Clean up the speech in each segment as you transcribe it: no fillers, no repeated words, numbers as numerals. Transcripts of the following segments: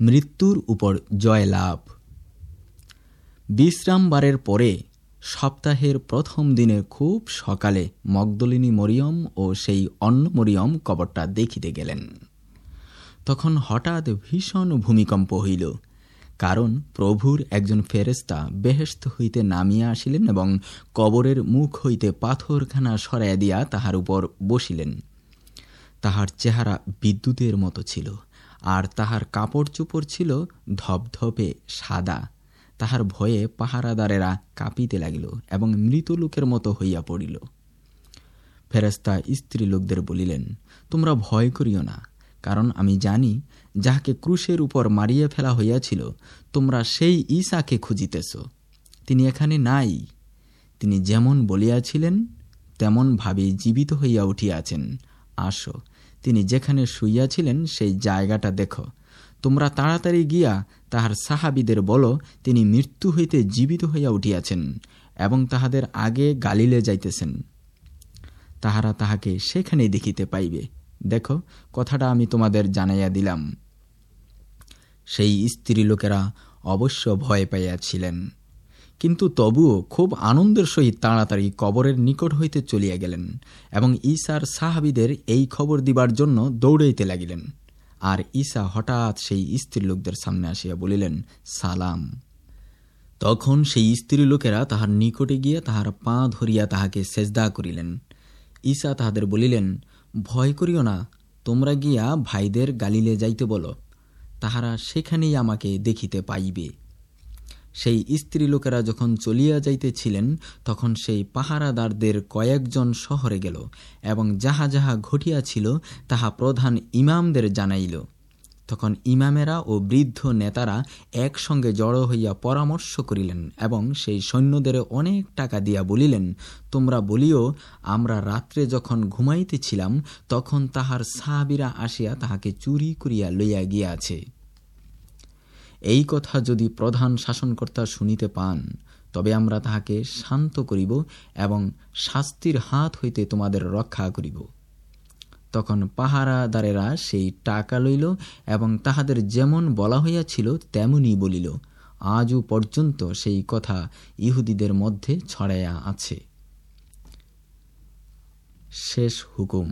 মৃত্যুর উপর জয়লাভ। বিশ্রামবারের পরে সপ্তাহের প্রথম দিনে খুব সকালে মগদলিনী মরিয়ম ও সেই অন্য মরিয়ম কবরটা দেখিতে গেলেন। তখন হঠাৎ ভীষণ ভূমিকম্প হইল, কারণ প্রভুর একজন ফেরেশতা বেহেশত হইতে নামিয়া আসিলেন এবং কবরের মুখ হইতে পাথরখানা সরাইয়া দিয়া তাহার উপর বসিলেন। তাহার চেহারা বিদ্যুতের মতো ছিল, আর তাহার কাপড় চোপড় ছিল ধপধপে সাদা। তাহার ভয়ে পাহারাদারেরা কাঁপিতে লাগিল এবং মৃত লোকের মতো হইয়া পড়িল। ফেরেশতা স্ত্রী লোকদের বলিলেন, তোমরা ভয় করিও না, কারণ আমি জানি যাহাকে ক্রুশের উপর মারিয়া ফেলা হইয়াছিল, তোমরা সেই ঈসাকে খুঁজিতেছ। তিনি এখানে নাই। তিনি যেমন বলিয়াছিলেন তেমন ভাবে জীবিত হইয়া উঠিয়াছেন। আসো, তিনি যেখানে শুইয়াছিলেন সেই জায়গাটা দেখো। তোমরা তাড়াতাড়ি গিয়া তাহার সাহাবীদের বলো, তিনি মৃত্যু হইতে জীবিত হইয়া উঠিয়াছেন এবং তাহাদের আগে গালিলে যাইতেছেন। তাহারা তাহাকে সেখানেই দেখিতে পাইবে। দেখো, কথাটা আমি তোমাদের জানাইয়া দিলাম। সেই স্ত্রী লোকেরা অবশ্য ভয় পাইয়াছিলেন, কিন্তু তবুও খুব আনন্দের সহিত তাড়াতাড়ি কবরের নিকট হইতে চলিয়া গেলেন এবং ঈসার সাহাবীদের এই খবর দিবার জন্য দৌড়াইতে লাগিলেন। আর ঈসা হঠাৎ সেই স্ত্রী লোকদের সামনে আসিয়া বলিলেন, সালাম। তখন সেই স্ত্রী লোকেরা তাহার নিকটে গিয়া তাহার পা ধরিয়া তাহাকে সেজদা করিলেন। ঈসা তাহাদের বলিলেন, ভয় করিও না, তোমরা গিয়া ভাইদের গালিলে যাইতে বলো, তাহারা সেখানেই আমাকে দেখিতে পাইবে। সেই স্ত্রী লোকেরা যখন চলিয়া যাইতেছিলেন, তখন সেই পাহারাদারদের কয়েকজন শহরে গেল এবং যাহা যাহা ঘটিয়াছিল তাহা প্রধান ইমামদের জানাইল। তখন ইমামেরা ও বৃদ্ধ নেতারা একসঙ্গে জড়ো হইয়া পরামর্শ করিলেন এবং সেই সৈন্যদের অনেক টাকা দিয়া বলিলেন, তোমরা বলিও, আমরা রাত্রে যখন ঘুমাইতেছিলাম তখন তাহার সাহাবীরা আসিয়া তাহাকে চুরি করিয়া লইয়া গিয়াছে। এই কথা যদি প্রধান শাসনকর্তা শুনিতে পান, তবে আমরা তাহাকে শান্ত করিব এবং শাস্তির হাত হইতে তোমাদের রক্ষা করিব। তখন পাহারাদারেরা সেই টাকা লইল এবং তাহাদের যেমন বলা হইয়াছিল তেমনি বলিল। আজও পর্যন্ত সেই কথা ইহুদিদের মধ্যে ছড়াইয়া আছে। শেষ হুকুম।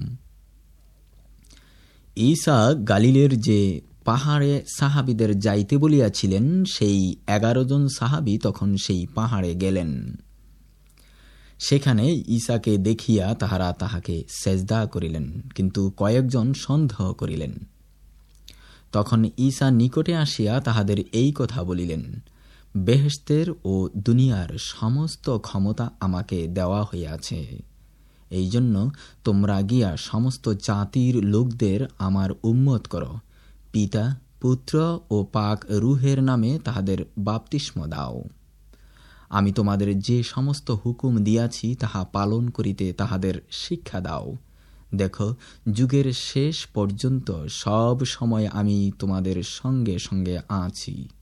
ঈসা গালিলের যে পাহাড়ে সাহাবীদের যাইতে বলিয়াছিলেন, সেই 11 জন সাহাবী তখন সেই পাহাড়ে গেলেন। সেখানে ঈসাকে দেখিয়া তাহারা তাহাকে সেজদা করিলেন, কিন্তু কয়েকজন সন্দেহ করিলেন। তখন ঈসা নিকটে আসিয়া তাহাদের এই কথা বলিলেন, বেহেশতের ও দুনিয়ার সমস্ত ক্ষমতা আমাকে দেওয়া হইয়াছে। এই জন্য তোমরা গিয়া সমস্ত জাতির লোকদের আমার উম্মত করো, পিতা, পুত্র ও পাক রূহের নামে তাহাদের বাপ্তিস্ম দাও। আমি তোমাদের যে সমস্ত হুকুম দিয়াছি তাহা পালন করিতে তাহাদের শিক্ষা দাও। দেখো, যুগের শেষ পর্যন্ত সব সময় আমি তোমাদের সঙ্গে সঙ্গে আছি।